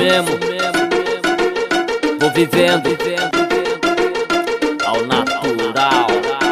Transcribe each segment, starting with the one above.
mesmo. Vou vivendo ao natural.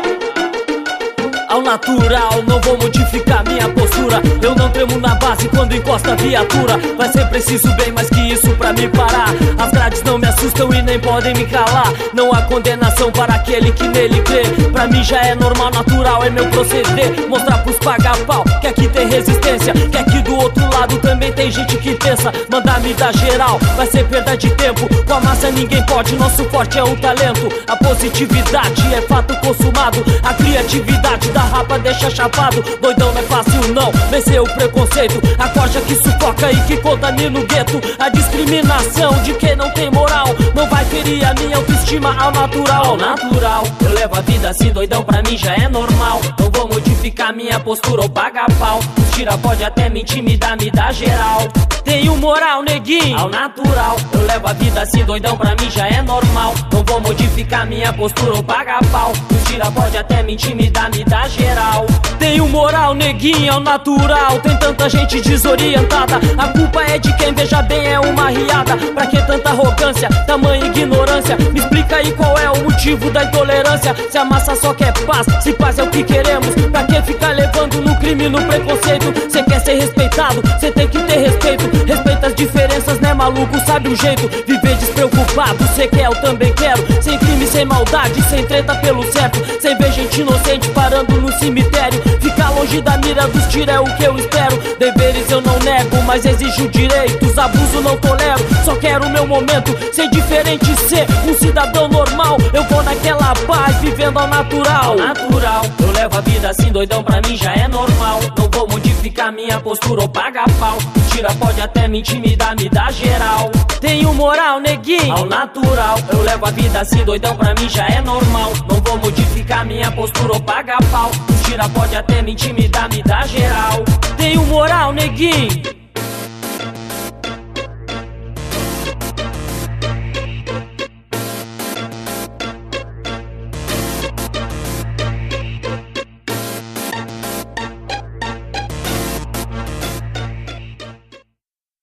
Ao natural, não vou modificar minha postura. Eu não tremo na base quando encosta a viatura. Vai ser preciso bem mais que isso pra me parar. As grades não me assustam e nem podem me calar. Não há condenação para aquele que nele crê. Pra mim já é normal, natural é meu proceder. Mostrar pros paga-pau que aqui tem resistência, que aqui do outro lado também tem gente que pensa. Mandar me dar geral, vai ser perda de tempo. Com a massa ninguém pode, nosso forte é o talento. A positividade é fato consumado. A criatividade da rapa deixa chapado. Doidão não é fácil não, vencer o preconceito. A corja que sufoca e que contamina o gueto. A discriminação de quem não tem moral não vai ferir a minha autoestima ao natural. Ao natural, eu levo a vida assim, doidão pra mim já é normal. Não vou modificar minha postura ou pagar pau. Os tira pode até me intimidar, me dá geral. Tenho moral, neguinho, ao natural. Eu levo a vida assim, doidão pra mim já é normal. Não vou modificar minha postura ou pagar pau. Os tira pode até me intimidar, me dá geral. Tenho moral, neguinho, ao natural. Tem tanta gente desorientada. A culpa é de quem, veja bem, é uma riada. Pra que tanta arrogância, tamanha ignorância? Me explica aí qual é o motivo da intolerância. Se a massa só quer paz, se paz é o que queremos, pra que ficar levando no crime, no preconceito? Cê quer ser respeitado, cê tem que ter respeito. Respeita as diferenças, né maluco, sabe o jeito. Viver despreocupado, cê quer, eu também quero. Sem crime, sem maldade, sem treta pelo certo. Sem ver gente inocente parando no cemitério. Ficar longe da mira dos tiros é o que eu espero. Deveres eu não nego, mas exijo direitos. Abuso não tolero, só quero o meu momento. Ser diferente, ser um cidadão normal. Eu vou naquela paz, vivendo ao natural. Ao natural, eu levo a vida assim, doidão pra mim já é normal. Não vou modificar minha postura ou pagar pau. Tira pode até me intimidar, me dá geral. Tenho moral, neguinho, ao natural. Eu levo a vida assim, doidão pra mim já é normal. Não vou modificar minha postura ou pagar pau. Tira pode até me intimidar, me dá geral. Tenho moral, neguinho.